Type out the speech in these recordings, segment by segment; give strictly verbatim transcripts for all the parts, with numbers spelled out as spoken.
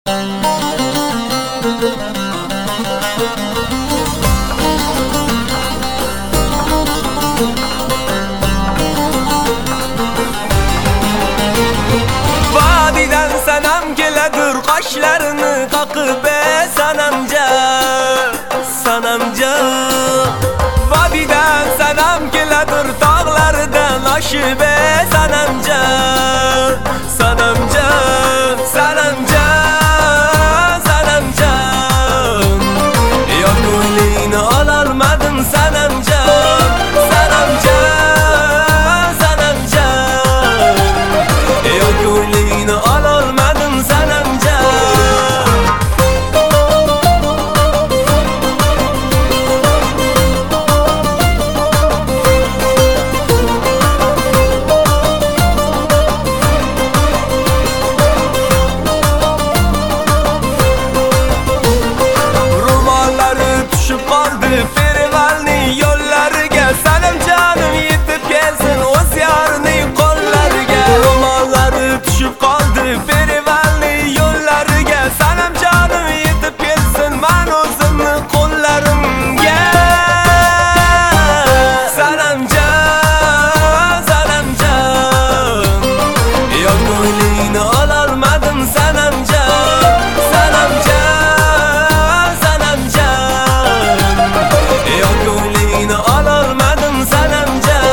Vadiden sanam keledir kaşlarını kakıp be sanamca, sanamca. Vadiden sanam keledir dağlardan aşı be sanamca, sanamca, sanamca, sanamca. Yok öyleyini alalmadım sanamca, sanamca, sanamca. Yok öyleyini alalmadım sanamca. Romanları düşüp kaldı perivalni yolları gel. Sanam canım yetip gelsin o ziyarını kolları gel. Romanları düşüp kaldı perivalni yolları gel. Sanam canım yetip gelsin ben uzunlu kollarım gel. Sanamca, sanamca. Yok öyleyini alalmadım sanamca, sanamca, sanamca. Yok öyleyini alalmadım sanamca.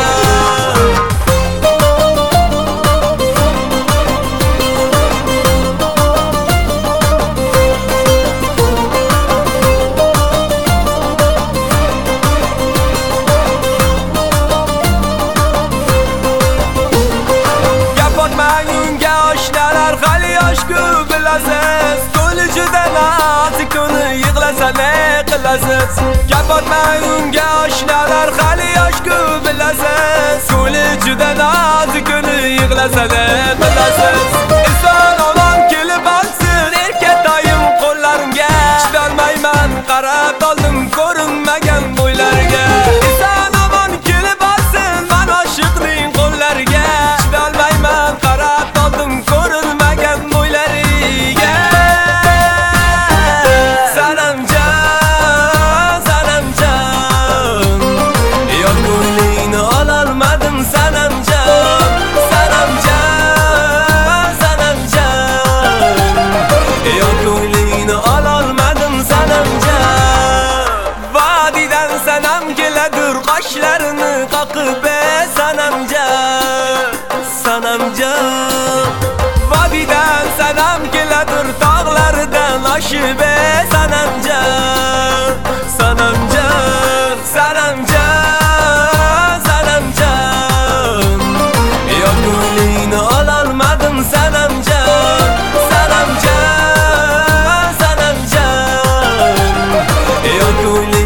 Kapatmayınca aşnalar hali aşkı bilasız. Gülücüden nazik onu yıklasa ne kılasız. Kapatmayınca aşnalar hali aşkı bilasız. Gülücüden nazik onu yıklasa ne kılasız. İnsan olan kelip alsın erkek dayım kollarım gel. Çıdarmayman karab daldım görünmegen boylarga. İnsan aman kelip alsın ben aşıklıyım kollarga. Çıdarmayman karab daldım görünmegen boylarga. Sanamca, sanamca. Yok öyleyini alalmadım sanamca, sanamca, sanamca. Yok öyleyini alalmadım sanamca. Vadiden sanam keledir kaşlarını kakıp be sanamca, sanamca. Vadiden sanam keledir dağlardan aşı be sanamca, sanamca, sanamca, sanamca. Yok öyleyini alalmadım sanamca, sanamca, sanamca. Yok öyle